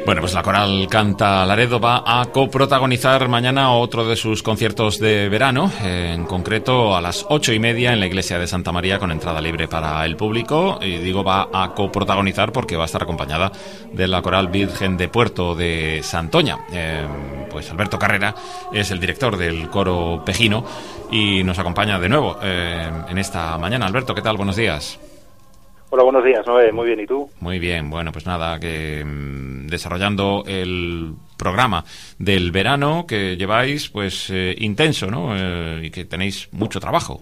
Bueno, pues la Coral Canta Laredo va a coprotagonizar mañana otro de sus conciertos de verano, en concreto a las 8:30 en la iglesia de Santa María, con entrada libre para el público. Y digo va a coprotagonizar porque va a estar acompañada de la Coral Virgen de Puerto de Santoña. Pues Alberto Carrera es el director del coro pejino y nos acompaña de nuevo en esta mañana. Alberto, ¿qué tal? Buenos días. Hola, buenos días, Noé. Muy bien, ¿y tú? Muy bien, bueno, pues nada, que desarrollando el programa del verano que lleváis, pues intenso, ¿no? Y que tenéis mucho trabajo.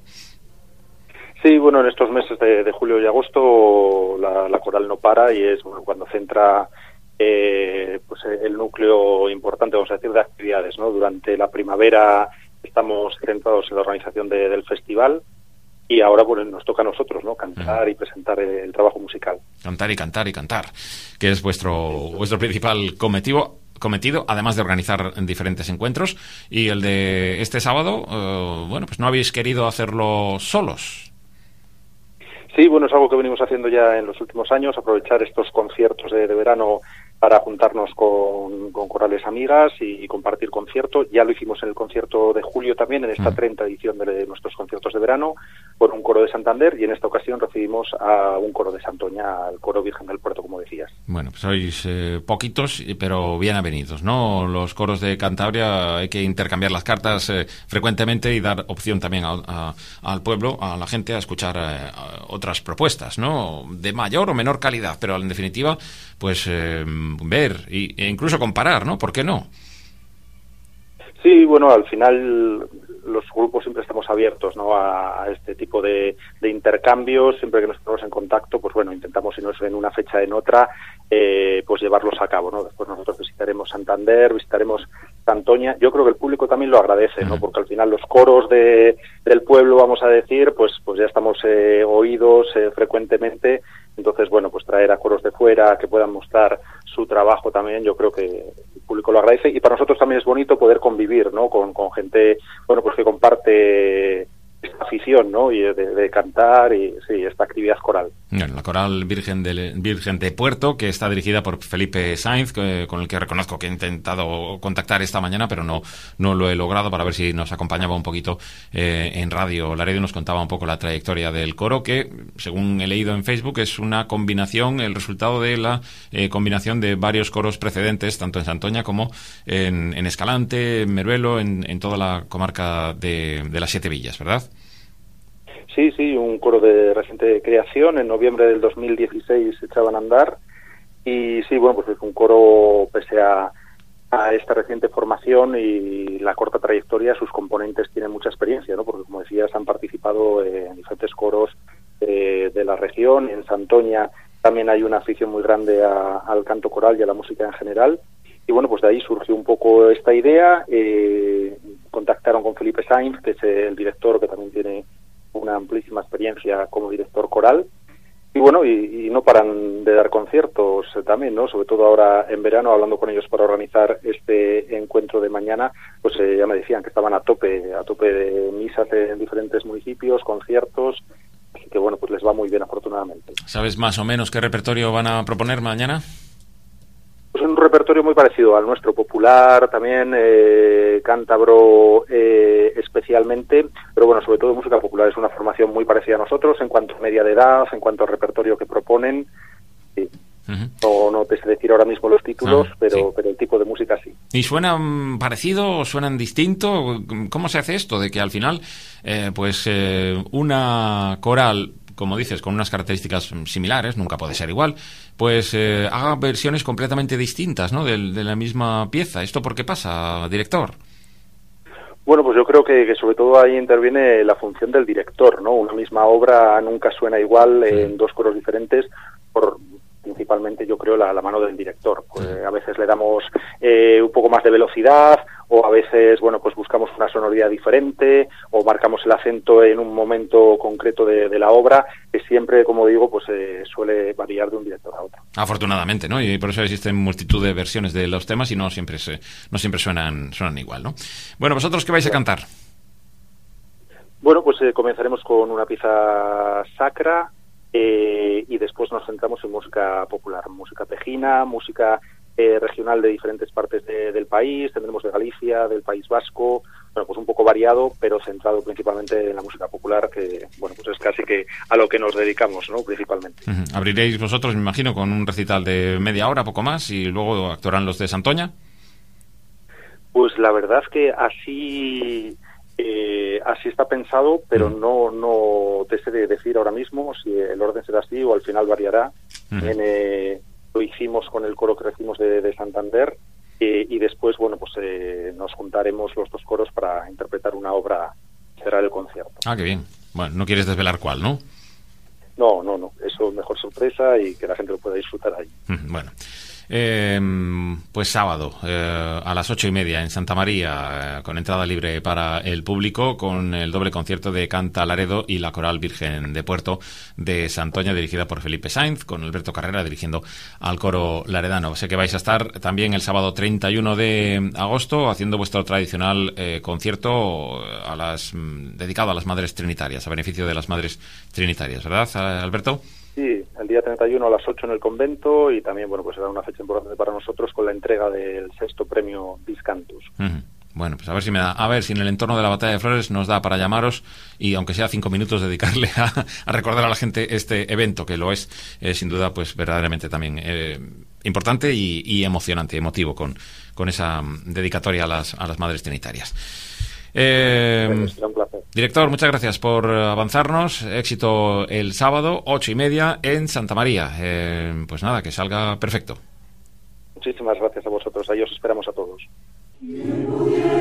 Sí, bueno, en estos meses de julio y agosto la coral no para y es cuando centra pues el núcleo importante, vamos a decir, de actividades, ¿no? Durante la primavera estamos centrados en la organización del festival. Y ahora pues nos toca a nosotros, ¿no? Cantar y presentar el trabajo musical. Cantar y cantar y cantar, que es vuestro principal cometido, además de organizar diferentes encuentros. Y el de este sábado, bueno, pues no habéis querido hacerlo solos. Sí, bueno, es algo que venimos haciendo ya en los últimos años, aprovechar estos conciertos de verano para juntarnos con corales amigas y compartir conciertos. Ya lo hicimos en el concierto de julio también, en esta 30ª edición de nuestros conciertos de verano, con un coro de Santander, y en esta ocasión recibimos a un coro de Santoña, al coro Virgen del Puerto, como decías. Bueno, pues sois poquitos, pero bien avenidos, ¿no? Los coros de Cantabria hay que intercambiar las cartas frecuentemente y dar opción también al pueblo, a la gente, a escuchar otras propuestas, ¿no? De mayor o menor calidad, pero en definitiva, pues ver e incluso comparar, ¿no? ¿Por qué no? Sí, bueno, al final los grupos siempre estamos abiertos, ¿no? a este tipo de intercambios. Siempre que nos ponemos en contacto, pues bueno, intentamos, si no es en una fecha en otra, pues llevarlos a cabo, ¿no? Después nosotros visitaremos Santander, visitaremos Santoña. Yo creo que el público también lo agradece, ¿no? Porque al final los coros del pueblo, vamos a decir, pues ya estamos oídos frecuentemente. Entonces, bueno, pues traer a coros de fuera que puedan mostrar su trabajo también, yo creo que el público lo agradece. Y para nosotros también es bonito poder convivir, ¿no? Con gente, bueno, pues que comparte esta afición, ¿no? Y de cantar y sí, esta actividad coral. Bueno, la Coral Virgen de Puerto, que está dirigida por Felipe Sainz, con el que reconozco que he intentado contactar esta mañana, pero no lo he logrado, para ver si nos acompañaba un poquito en Radio Laredo y nos contaba un poco la trayectoria del coro, que, según he leído en Facebook, es una combinación, el resultado de la combinación de varios coros precedentes, tanto en Santoña como en Escalante, en Meruelo, en toda la comarca de las Siete Villas, ¿verdad? Sí, un coro de reciente creación. En noviembre del 2016 se echaban a andar. Y sí, bueno, pues es un coro, pese a esta reciente formación y la corta trayectoria, sus componentes tienen mucha experiencia, ¿no? Porque, como decías, han participado en diferentes coros de la región. En Santoña también hay una afición muy grande al canto coral y a la música en general. Y bueno, pues de ahí surgió un poco esta idea. Contactaron con Felipe Sainz, que es el director, que también tiene una amplísima experiencia como director coral, y bueno, y no paran de dar conciertos también, ¿no? Sobre todo ahora en verano, hablando con ellos para organizar este encuentro de mañana, pues ya me decían que estaban a tope de misas en diferentes municipios, conciertos, así que bueno, pues les va muy bien, afortunadamente. ¿Sabes más o menos qué repertorio van a proponer mañana? Pues un repertorio muy parecido al nuestro, popular también, cántabro especialmente, pero bueno, sobre todo música popular. Es una formación muy parecida a nosotros en cuanto a media de edad, en cuanto al repertorio que proponen. Sí. No te sé decir ahora mismo los títulos, pero el tipo de música sí. ¿Y suenan parecido o suenan distinto? ¿Cómo se hace esto de que al final una coral, como dices, con unas características similares, nunca puede ser igual, pues haga versiones completamente distintas, ¿no? de la misma pieza? ¿Esto por qué pasa, director? Bueno, pues yo creo que sobre todo ahí interviene la función del director, ¿no? Una misma obra nunca suena igual en dos coros diferentes, principalmente yo creo la mano del director. Pues a veces le damos un poco más de velocidad, o a veces, bueno, pues buscamos una sonoridad diferente, o marcamos el acento en un momento concreto de la obra, que siempre, como digo, pues suele variar de un director a otro. Afortunadamente, ¿no? Y por eso existen multitud de versiones de los temas y no siempre suenan igual, ¿no? Bueno, ¿vosotros qué vais a cantar? Bueno, pues comenzaremos con una pieza sacra, y después nos centramos en música popular, música pejina, música regional de diferentes partes del país, tendremos de Galicia, del País Vasco, bueno, pues un poco variado, pero centrado principalmente en la música popular, que, bueno, pues es casi que a lo que nos dedicamos, ¿no?, principalmente. Abriréis vosotros, me imagino, con un recital de media hora, poco más, y luego actuarán los de Santoña. Pues la verdad es que así está pensado, pero no te sé decir ahora mismo si el orden será así o al final variará. Lo hicimos con el coro que recibimos de Santander, y después, bueno, pues nos juntaremos los dos coros para interpretar una obra, será el concierto. Ah, qué bien. Bueno, no quieres desvelar cuál, ¿no? No, eso es mejor sorpresa y que la gente lo pueda disfrutar ahí. Bueno, pues sábado a las 8:30 en Santa María, con entrada libre para el público, con el doble concierto de Canta Laredo y la Coral Virgen de Puerto de Santoña, dirigida por Felipe Sainz, con Alberto Carrera dirigiendo al coro laredano. Sé que vais a estar también el sábado 31 de agosto haciendo vuestro tradicional concierto dedicado a las Madres Trinitarias, a beneficio de las Madres Trinitarias, ¿verdad, Alberto? Sí, el día 31 a las 8 en el convento, y también, bueno, pues será una fecha importante para nosotros con la entrega del 6º premio Discantus. Bueno, pues a ver si en el entorno de la Batalla de Flores nos da para llamaros y, aunque sea 5 minutos, dedicarle a recordar a la gente este evento, que lo es sin duda, pues verdaderamente también importante y emocionante, emotivo, con esa dedicatoria a las Madres Trinitarias. Será un placer. Director, muchas gracias por avanzarnos. Éxito el sábado, 8:30 en Santa María. Pues nada, que salga perfecto. Muchísimas gracias a vosotros. Ahí os esperamos a todos.